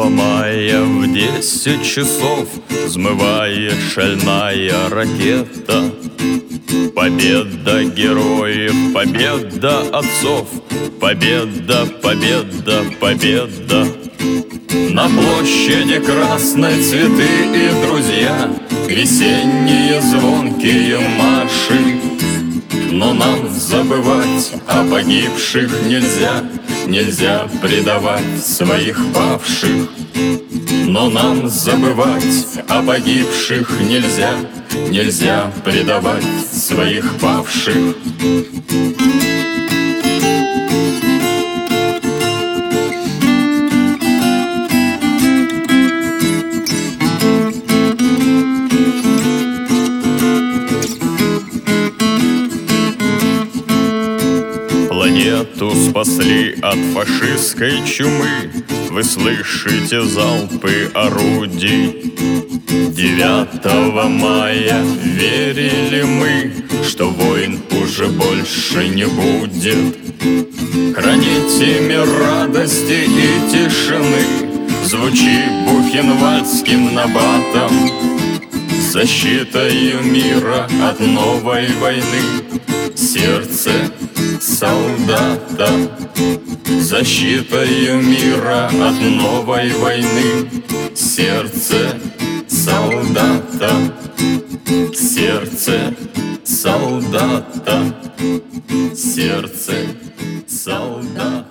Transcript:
мая в 10 часов взмывает шальная ракета. Победа героев, победа отцов, победа, победа, победа. На площади красной цветы и друзья, весенние звонкие марши. Но нам забывать о погибших нельзя, нельзя предавать своих павших. Но нам забывать о погибших нельзя, нельзя предавать своих павших. Планету спасли от фашистской чумы, вы слышите залпы орудий. 9 мая верили мы, что войн уже больше не будет. Храните мир радости и тишины, звучи бухенвальдским набатом. Защитою мира от новой войны сердце солдата. Защитою мира от новой войны сердце солдата. Сердце солдата. Сердце солдата.